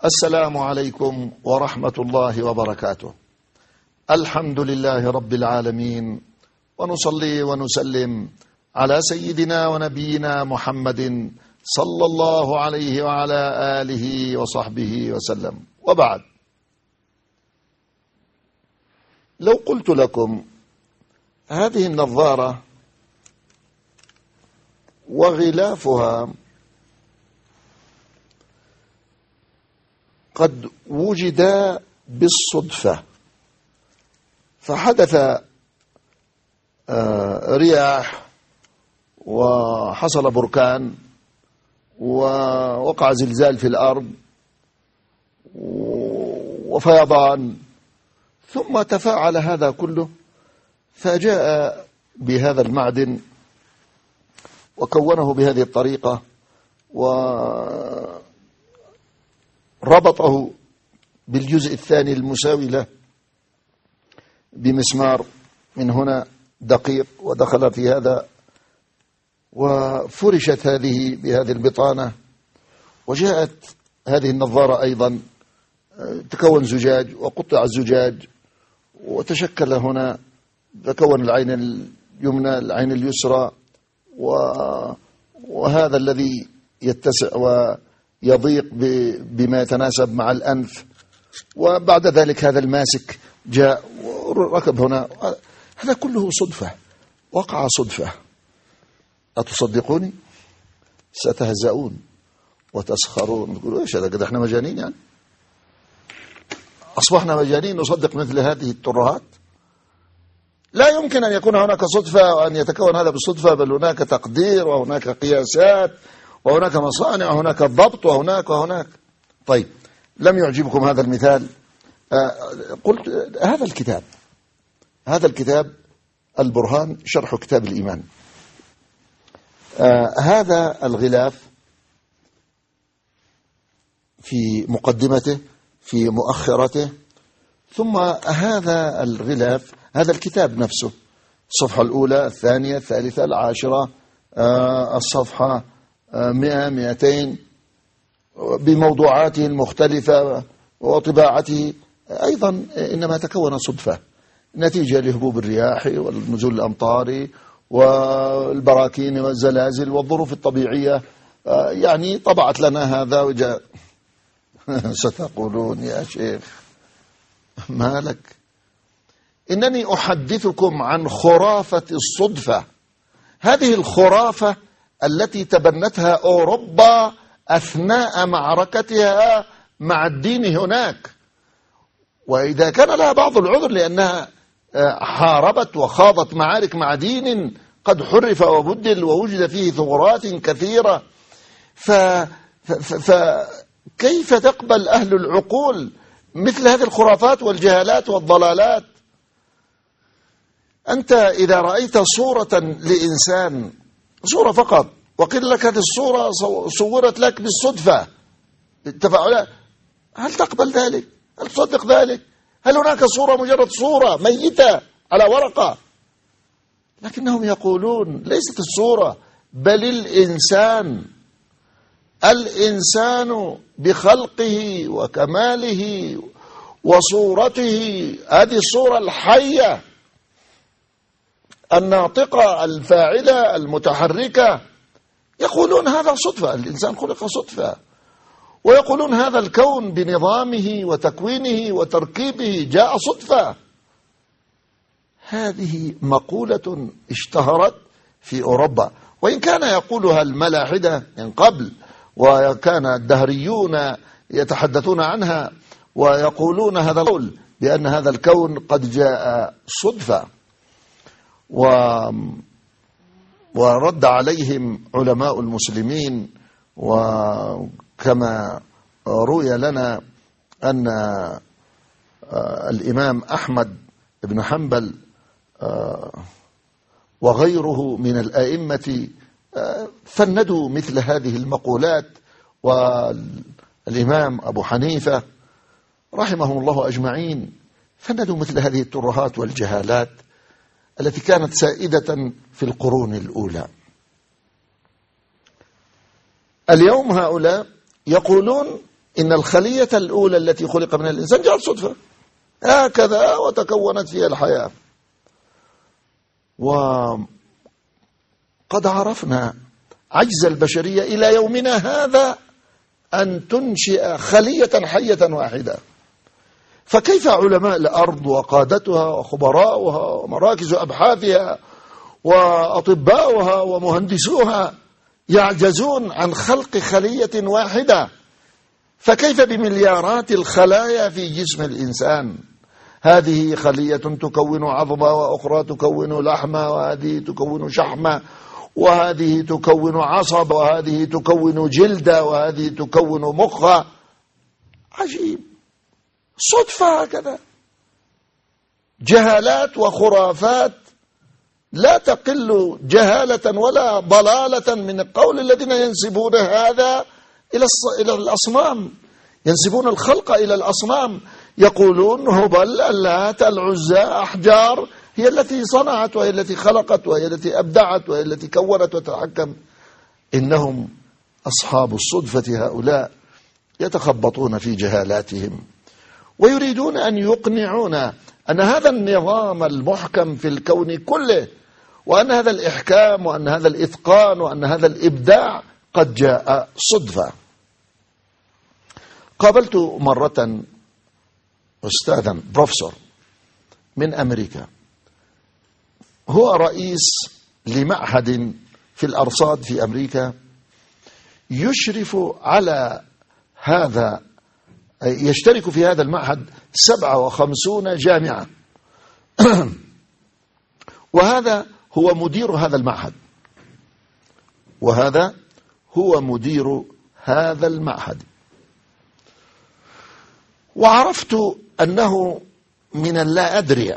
السلام عليكم ورحمة الله وبركاته. الحمد لله رب العالمين، ونصلي ونسلم على سيدنا ونبينا محمد صلى الله عليه وعلى آله وصحبه وسلم، وبعد. لو قلت لكم هذه النظارة وغلافها قد وجد بالصدفة، فحدث رياح وحصل بركان ووقع زلزال في الأرض وفيضان، ثم تفاعل هذا كله فجاء بهذا المعدن وكونه بهذه الطريقة وربطه بالجزء الثاني المساوي له بمسمار من هنا دقيق، ودخل في هذا وفرشت هذه بهذه البطانة، وجاءت هذه النظارة أيضا تكون زجاج وقطع الزجاج وتشكل هنا، تكون العين اليمنى العين اليسرى، وهذا الذي يتسع ويضيق بما يتناسب مع الأنف، وبعد ذلك هذا الماسك جاء وركب هنا. هذا كله صدفة، وقع صدفة. أتصدقوني؟ ستهزؤون وتسخرون، تقولوا ايش هذا، قد احنا مجانين يعني؟ أصبحنا مجانين نصدق مثل هذه الترهات؟ لا يمكن أن يكون هناك صدفة وأن يتكون هذا بالصدفة، بل هناك تقدير وهناك قياسات وهناك مصانع وهناك ضبط وهناك. طيب، لم يعجبكم هذا المثال؟ قلت هذا الكتاب البرهان شرح كتاب الإيمان. هذا الغلاف في مقدمته، في مؤخرته، ثم هذا الغلاف، هذا الكتاب نفسه، الصفحة الأولى الثانية الثالثة العاشرة، الصفحة 100 200 بموضوعاته المختلفة وطباعته أيضا إنما تكون صدفة نتيجة لهبوب الرياح والنزول الأمطار والبراكين والزلازل والظروف الطبيعية، يعني طبعت لنا هذا وجاء. ستقولون يا شيخ ما لك؟ إنني أحدثكم عن خرافة الصدفة، هذه الخرافة التي تبنتها أوروبا أثناء معركتها مع الدين هناك، وإذا كان لها بعض العذر لأنها حاربت وخاضت معارك مع دين قد حرف وبدل ووجد فيه ثغرات كثيرة، فكيف تقبل أهل العقول مثل هذه الخرافات والجهالات والضلالات؟ أنت إذا رأيت صورة لإنسان، صورة فقط، وقيل لك هذه الصورة صورت لك بالصدفة بالتفاعلات، هل تقبل ذلك؟ هل تصدق ذلك؟ هل هناك صورة مجرد صورة ميتة على ورقة؟ لكنهم يقولون ليست الصورة بل الإنسان بخلقه وكماله وصورته، هذه الصورة الحية الناطقة الفاعلة المتحركة. يقولون هذا صدفة، الإنسان خلق صدفة، ويقولون هذا الكون بنظامه وتكوينه وتركيبه جاء صدفة. هذه مقولة اشتهرت في أوروبا، وإن كان يقولها الملاحدة من قبل، وكان الدهريون يتحدثون عنها ويقولون هذا القول بأن هذا الكون قد جاء صدفة، ورد عليهم علماء المسلمين. وكما روي لنا أن الإمام أحمد بن حنبل وغيره من الأئمة فندوا مثل هذه المقولات، والإمام أبو حنيفة رحمهم الله أجمعين فندوا مثل هذه الترهات والجهالات التي كانت سائدة في القرون الأولى. اليوم هؤلاء يقولون إن الخلية الأولى التي خلق منها الإنسان جاءت صدفة هكذا وتكونت فيها الحياة. وقد عرفنا عجز البشرية إلى يومنا هذا أن تنشئ خلية حية واحدة، فكيف علماء الأرض وقادتها وخبراؤها ومراكز أبحاثها وأطباؤها ومهندسوها يعجزون عن خلق خلية واحدة؟ فكيف بمليارات الخلايا في جسم الإنسان؟ هذه خلية تكون عظمة، وأخرى تكون لحمة، وهذه تكون شحمة، وهذه تكون عصب، وهذه تكون جلدة، وهذه تكون مخ. عجيب، صدفة هكذا. جهالات وخرافات لا تقل جهالة ولا ضلالة من القول الذين ينسبون هذا إلى الأصنام، ينسبون الخلق إلى الأصنام، يقولون هبل، اللات، العزى، أحجار هي التي صنعت وهي التي خلقت وهي التي أبدعت وهي التي كونت وتحكم. إنهم أصحاب الصدفة هؤلاء يتخبطون في جهالاتهم، ويريدون أن يقنعونا أن هذا النظام المحكم في الكون كله، وأن هذا الإحكام، وأن هذا الإتقان، وأن هذا الإبداع قد جاء صدفة. قابلت مرة أستاذا بروفيسور من أمريكا، هو رئيس لمعهد في الأرصاد في أمريكا يشرف على هذا، يشترك في هذا المعهد 57 جامعة وهذا هو مدير هذا المعهد، وهذا هو مدير هذا المعهد. وعرفت أنه من اللا أدري،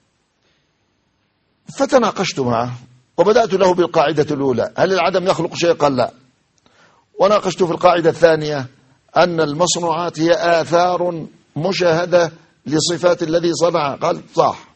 فتناقشت معه وبدأت له بالقاعدة الأولى: هل العدم يخلق شيء؟ قال لا. وناقشت في القاعدة الثانية أن المصنوعات هي آثار مشاهدة لصفات الذي صنع، قال صح.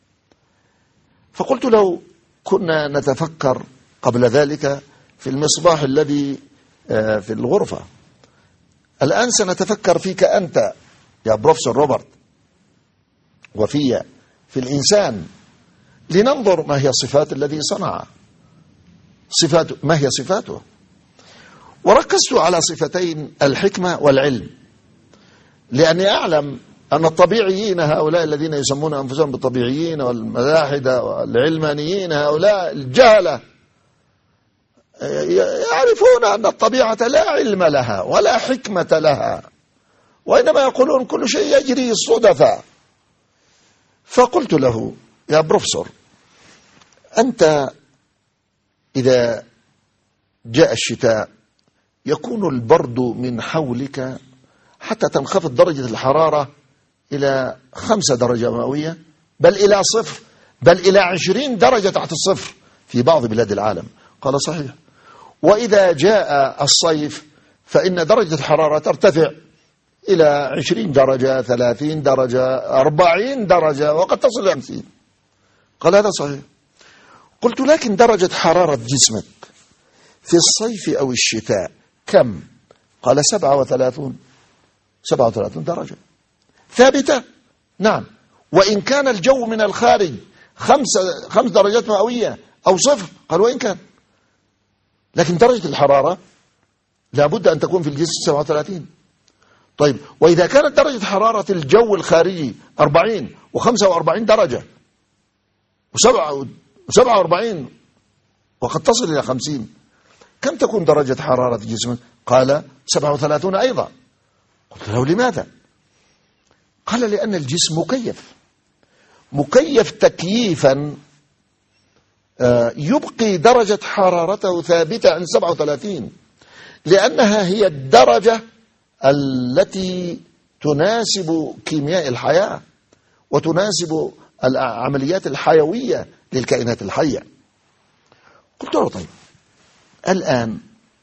فقلت له: كنا نتفكر قبل ذلك في المصباح الذي في الغرفة، الآن سنتفكر فيك أنت يا بروفيسور روبرت وفي الإنسان، لننظر ما هي صفات الذي صنع، صفاته ما هي صفاته. وركزت على صفتين: الحكمة والعلم، لأني أعلم أن الطبيعيين هؤلاء الذين يسمون أنفسهم بالطبيعيين والملاحدة والعلمانيين، هؤلاء الجهلة، يعرفون أن الطبيعة لا علم لها ولا حكمة لها، وإنما يقولون كل شيء يجري صدفة. فقلت له: يا بروفيسور، أنت إذا جاء الشتاء يكون البرد من حولك حتى تنخفض درجة الحرارة إلى 5 درجة مئوية، بل إلى 0، بل إلى 20 درجة تحت الصفر في بعض بلاد العالم. قال: صحيح. وإذا جاء الصيف فإن درجة الحرارة ترتفع إلى 20 درجة، 30 درجة، 40 درجة، وقد تصل إلى 50. قال: هذا صحيح. قلت: لكن درجة حرارة جسمك في الصيف أو الشتاء كم؟ قال: 37 درجة ثابتة. نعم، وإن كان الجو من الخارج 5 درجات مئوية أو 0. قال: وإن كان، لكن درجة الحرارة لابد أن تكون في الجسم 37. طيب، وإذا كانت درجة حرارة الجو الخارجي 40 و45 درجة و47 وقد تصل إلى 50، كم تكون درجة حرارة جسمك؟ قال: 37 أيضا. قلت له: لماذا؟ قال: لأن الجسم مكيف تكييفا يبقي درجة حرارته ثابتة عن 37، لأنها هي الدرجة التي تناسب كيمياء الحياة وتناسب العمليات الحيوية للكائنات الحية. قلت له: طيب، الآن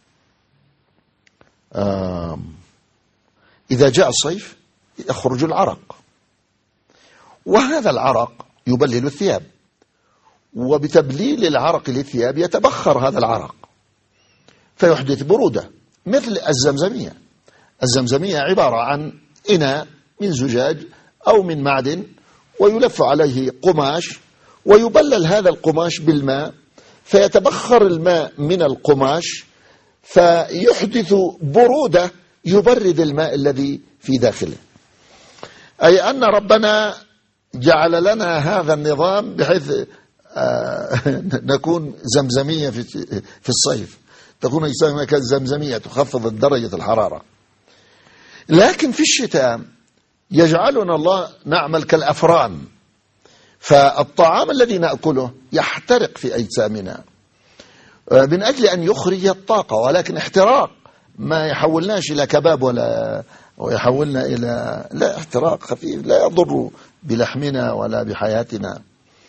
إذا جاء الصيف يخرج العرق، وهذا العرق يبلل الثياب، وبتبليل العرق للثياب يتبخر هذا العرق فيحدث برودة مثل الزمزمية. الزمزمية عبارة عن إناء من زجاج أو من معدن، ويلف عليه قماش، ويبلل هذا القماش بالماء، فيتبخر الماء من القماش فيحدث برودة يبرد الماء الذي في داخله. أي أن ربنا جعل لنا هذا النظام بحيث نكون زمزمية في الصيف، تكون يسمى كالزمزمية، تخفض درجة الحرارة. لكن في الشتاء يجعلنا الله نعمل كالأفران، فالطعام الذي نأكله يحترق في أجسامنا من أجل أن يخرج الطاقة، ولكن احتراق ما يحولناش إلى كباب ولا ويحولنا إلى لا، احتراق خفيف لا يضر بلحمنا ولا بحياتنا.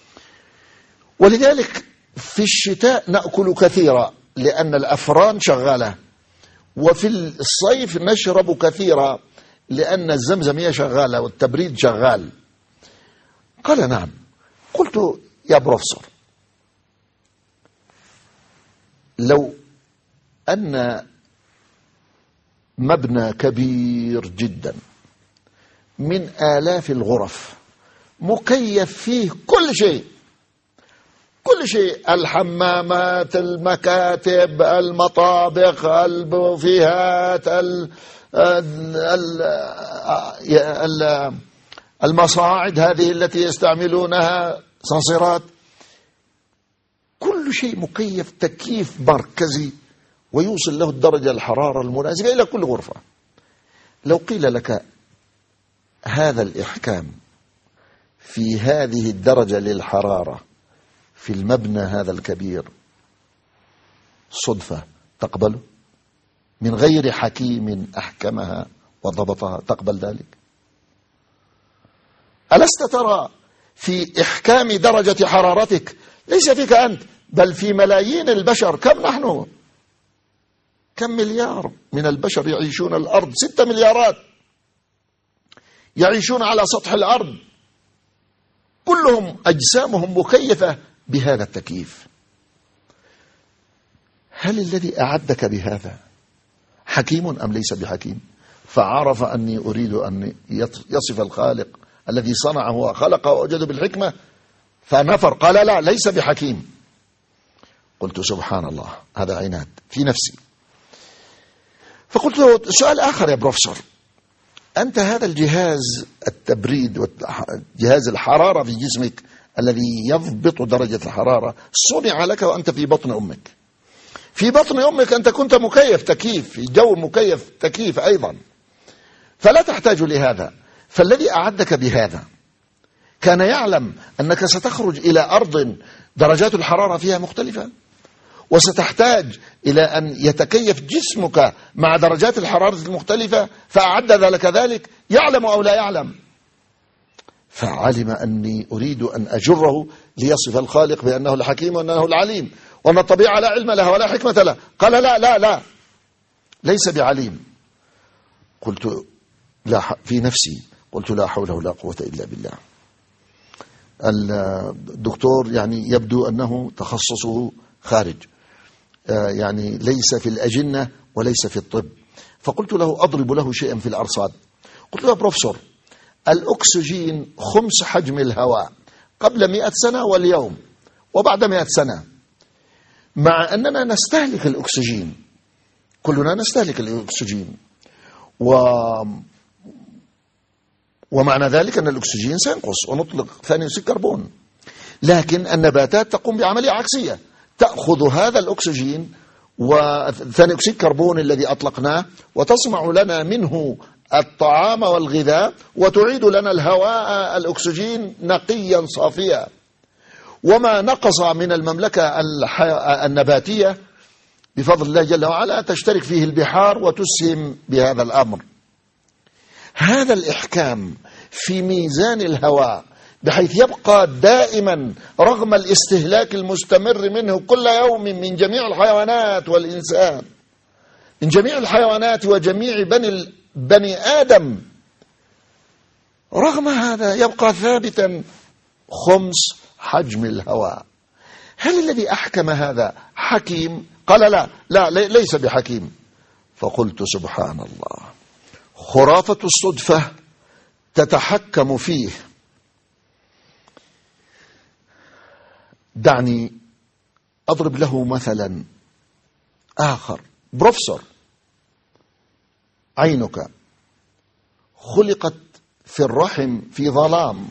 ولذلك في الشتاء نأكل كثيرا لأن الأفران شغالة، وفي الصيف نشرب كثيرا لأن الزمزمية شغالة والتبريد شغال. قال نعم. قلت يا بروفيسور، لو أن مبنى كبير جدا من آلاف الغرف مكيف فيه كل شيء، كل شيء، الحمامات، المكاتب، المطابخ، البوفيهات، المصاعد هذه التي يستعملونها صنصيرات، كل شيء مكيف تكييف مركزي ويوصل له الدرجة الحرارة المناسبة إلى كل غرفة. لو قيل لك هذا الإحكام في هذه الدرجة للحرارة في المبنى هذا الكبير صدفة، تقبله من غير حكيم أحكمها وضبطها؟ تقبل ذلك؟ ألست ترى في إحكام درجة حرارتك ليس فيك أنت بل في ملايين البشر؟ كم نحن؟ كم مليار من البشر يعيشون الأرض؟ 6 مليارات يعيشون على سطح الأرض، كلهم أجسامهم مكيفة بهذا التكييف. هل الذي أعدك بهذا حكيم أم ليس بحكيم؟ فعرف أني أريد أن يصف الخالق الذي صنعه وخلقه ووجده بالحكمة فنفر، قال لا ليس بحكيم. قلت سبحان الله، هذا عناد في نفسي. فقلت له سؤال آخر يا بروفيسور، أنت هذا الجهاز التبريد وجهاز الحرارة في جسمك الذي يضبط درجة الحرارة صنع لك وأنت في بطن أمك. في بطن أمك أنت كنت مكيف تكييف، في جو مكيف تكييف أيضا، فلا تحتاج لهذا. فالذي أعدك بهذا كان يعلم أنك ستخرج إلى أرض درجات الحرارة فيها مختلفة، وستحتاج إلى أن يتكيف جسمك مع درجات الحرارة المختلفة، فأعد لك ذلك، يعلم أو لا يعلم؟ فعلم أني أريد أن أجره ليصف الخالق بأنه الحكيم وأنه العليم، وأن الطبيعة لا علم لها ولا حكمة لها. قال لا لا لا، ليس بعليم. قلت لا، في نفسي قلت لا حول ولا قوة إلا بالله. الدكتور يعني يبدو أنه تخصصه خارج، يعني ليس في الأجنة وليس في الطب. فقلت له أضرب له شيئا في الأرصاد. قلت له يا بروفيسور، الأكسجين 5 حجم الهواء قبل 100 سنة واليوم وبعد 100 سنة، مع أننا نستهلك الأكسجين، كلنا نستهلك الأكسجين، ومعنى ذلك أن الأكسجين سينقص ونطلق ثاني أكسيد الكربون. لكن النباتات تقوم بعملية عكسية، تأخذ هذا الأكسجين وثاني أكسيد الكربون الذي أطلقناه وتصنع لنا منه الطعام والغذاء، وتعيد لنا الهواء الأكسجين نقيا صافيا. وما نقص من المملكة النباتية بفضل الله جل وعلا تشترك فيه البحار وتسهم بهذا الأمر. هذا الإحكام في ميزان الهواء بحيث يبقى دائما رغم الاستهلاك المستمر منه كل يوم من جميع الحيوانات والإنسان، من جميع الحيوانات وجميع بني آدم، رغم هذا يبقى ثابتا 5 حجم الهواء. هل الذي أحكم هذا حكيم؟ قال لا لا ليس بحكيم. فقلت سبحان الله، خرافة الصدفة تتحكم فيه. دعني أضرب له مثلا آخر. بروفيسور، عينك خلقت في الرحم في ظلام،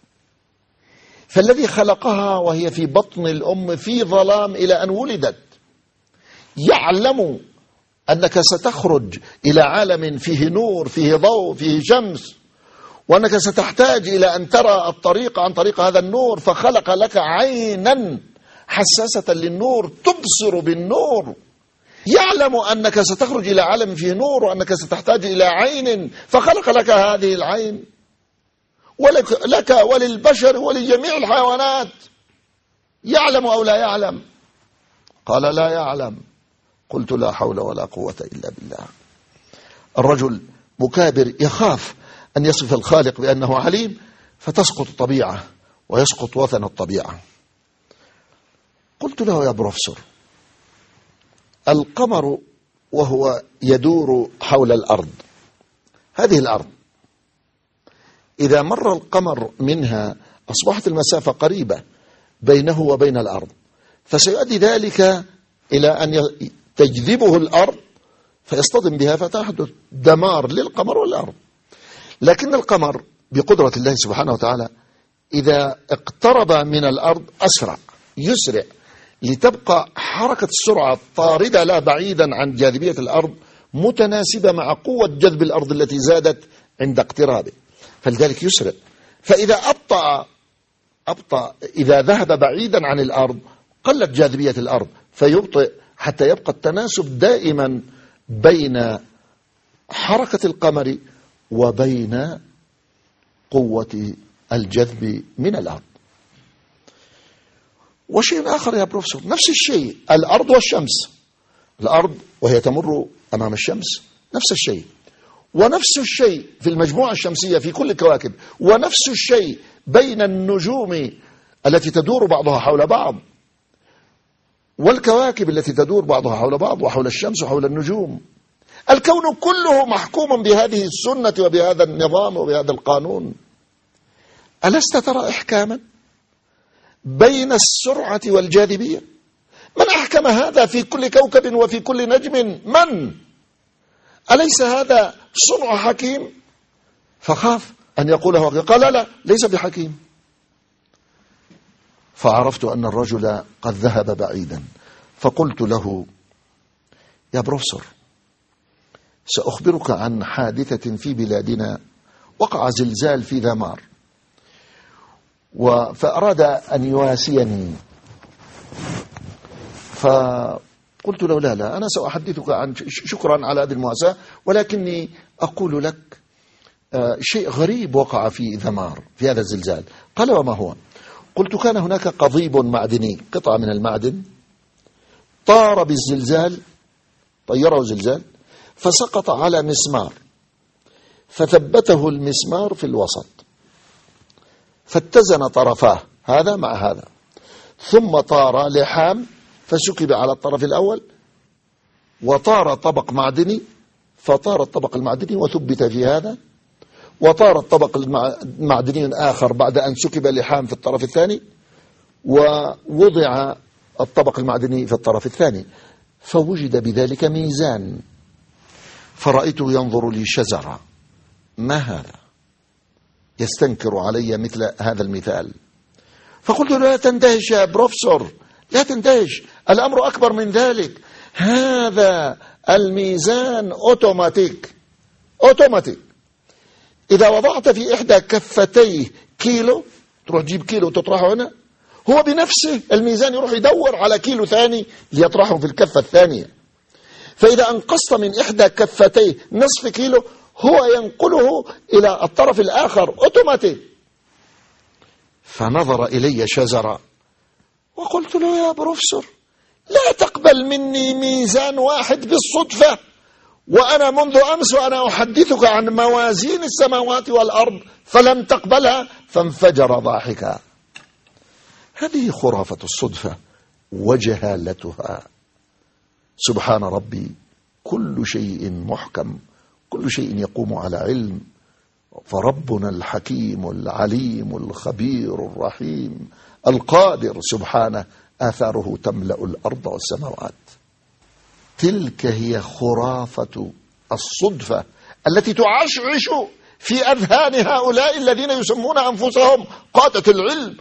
فالذي خلقها وهي في بطن الأم في ظلام إلى أن ولدت يعلم أنك ستخرج إلى عالم فيه نور، فيه ضوء، فيه شمس، وأنك ستحتاج إلى أن ترى الطريق عن طريق هذا النور، فخلق لك عينا حساسة للنور تبصر بالنور. يعلم أنك ستخرج إلى عالم فيه نور وأنك ستحتاج إلى عين، فخلق لك هذه العين، ولك وللبشر ولجميع الحيوانات. يعلم أو لا يعلم؟ قال لا يعلم. قلت لا حول ولا قوة إلا بالله. الرجل مكابر يخاف أن يصف الخالق بأنه عليم، فتسقط الطبيعة ويسقط وثن الطبيعة. قلت له يا بروفيسور، القمر وهو يدور حول الأرض، هذه الأرض إذا مر القمر منها أصبحت المسافة قريبة بينه وبين الأرض، فسيؤدي ذلك إلى أن تجذبه الأرض فيصطدم بها، فتحدث دمار للقمر والأرض. لكن القمر بقدرة الله سبحانه وتعالى إذا اقترب من الأرض أسرع، يسرع، لتبقى حركة السرعة طاردة لا بعيدا عن جاذبية الأرض، متناسبة مع قوة جذب الأرض التي زادت عند اقترابه، فلذلك يسرع. فإذا أبطأ إذا ذهب بعيدا عن الأرض قلت جاذبية الأرض فيبطئ، حتى يبقى التناسب دائما بين حركة القمر وبين قوة الجذب من الأرض. وشيء آخر يا بروفيسور، نفس الشيء الأرض والشمس، الأرض وهي تمر أمام الشمس نفس الشيء، ونفس الشيء في المجموعة الشمسية في كل الكواكب، ونفس الشيء بين النجوم التي تدور بعضها حول بعض، والكواكب التي تدور بعضها حول بعض، وحول الشمس وحول النجوم. الكون كله محكوم بهذه السنة وبهذا النظام وبهذا القانون. ألست ترى إحكاما بين السرعة والجاذبية؟ من أحكم هذا في كل كوكب وفي كل نجم؟ من؟ أليس هذا صنع حكيم؟ فخاف أن يقوله، قال لا ليس بحكيم. فعرفت أن الرجل قد ذهب بعيدا، فقلت له يا بروفيسور، سأخبرك عن حادثة في بلادنا، وقع زلزال في ذمار، فأراد أن يواسيني، فقلت له لا أنا سأحدثك عن، شكرا على هذه المواساة، ولكني أقول لك شيء غريب وقع في ذمار في هذا الزلزال. قال وما هو؟ قلت كان هناك قضيب معدني، قطعة من المعدن، طار بالزلزال، طيره زلزال، فسقط على مسمار، فثبته المسمار في الوسط، فاتزن طرفاه هذا مع هذا، ثم طار لحام فسكب على الطرف الأول، وطار طبق معدني، فطار الطبق المعدني وثبت في هذا، وطار الطبق المعدني آخر بعد أن سكب لحام في الطرف الثاني، ووضع الطبق المعدني في الطرف الثاني، فوجد بذلك ميزان، فرأيته ينظر لي شزرا، ما هذا؟ يستنكر علي مثل هذا المثال. فقلت له لا تندهش يا بروفيسور، لا تندهش، الأمر أكبر من ذلك، هذا الميزان أوتوماتيك. إذا وضعت في إحدى كفتيه كيلو، تروح تجيب كيلو وتطرحه هنا، هو بنفسه الميزان يروح يدور على كيلو ثاني ليطرحه في الكفة الثانية، فإذا أنقصت من إحدى كفتيه نصف كيلو هو ينقله إلى الطرف الآخر أوتوماتيك. فنظر إلي شزرا، وقلت له يا بروفيسور لا تقبل مني ميزان واحد بالصدفة، وأنا منذ أمس وأنا أحدثك عن موازين السماوات والأرض فلم تقبلها، فانفجر ضاحكا. هذه خرافة الصدفة وجهالتها. سبحان ربي، كل شيء محكم كل شيء يقوم على علم. فربنا الحكيم العليم الخبير الرحيم القادر سبحانه آثاره تملأ الأرض والسماوات. تلك هي خرافة الصدفة التي تعشعش في أذهان هؤلاء الذين يسمون أنفسهم قادة العلم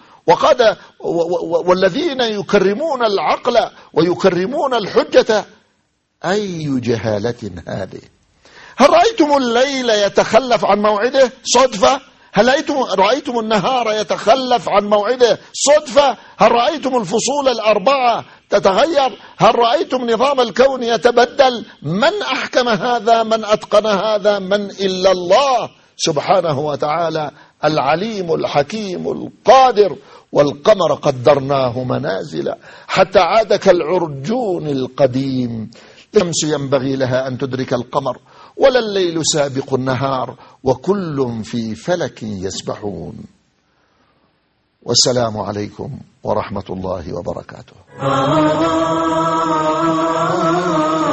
والذين يكرمون العقل ويكرمون الحجة. أي جهالة هذه؟ هل رأيتم الليل يتخلف عن موعده صدفة؟ هل رأيتم النهار يتخلف عن موعده صدفة؟ هل رأيتم الفصول الأربعة تتغير؟ هل رأيتم نظام الكون يتبدل؟ من أحكم هذا؟ من أتقن هذا؟ من إلا الله سبحانه وتعالى العليم الحكيم القادر. والقمر قدرناه منازل حتى عاد كالعرجون القديم. الشمس ينبغي لها أن تدرك القمر ولا الليل سابق النهار وكل في فلك يسبحون. والسلام عليكم ورحمة الله وبركاته.